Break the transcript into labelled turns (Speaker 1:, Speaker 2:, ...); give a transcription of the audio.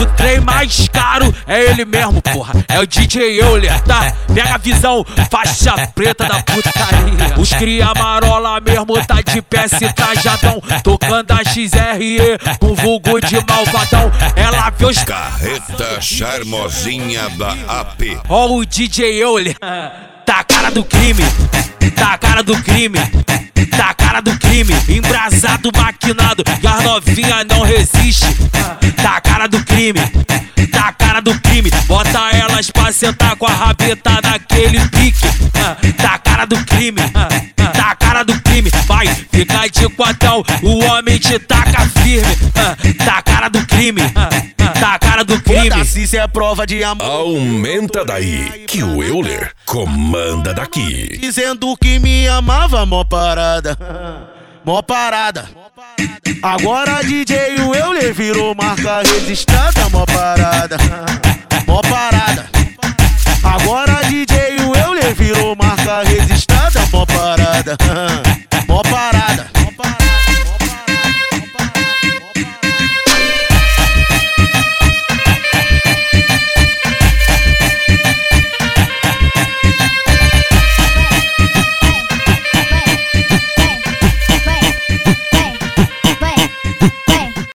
Speaker 1: Trem mais caro é ele mesmo, porra. É o DJ Euler, tá? Pega a visão, faixa preta da putaria. Os cria marola mesmo tá de pé se trajadão, tocando a XRE com vulgo de malvadão. Ela vê os
Speaker 2: Carreta charmosinha da AP.
Speaker 1: ó o DJ Euler, tá a cara do crime, tá a cara do crime, tá a cara do crime. Embrasado, maquinado e as novinha não resiste. Tá a cara do crime, tá a cara do crime. Bota elas pra sentar com a rabeta naquele pique. Tá a cara do crime, tá a cara do crime. Vai, fica de quatão, o homem te taca firme. Tá a cara do crime, tá a cara do crime.
Speaker 3: Foda-se se é prova de amor.
Speaker 2: Aumenta daí, que o Euler comanda daqui.
Speaker 3: Dizendo que me amava, mó parada, mó parada. Agora DJ Euler virou marca registrada, mó parada, mó parada. Agora DJ Euler virou marca registrada, mó parada.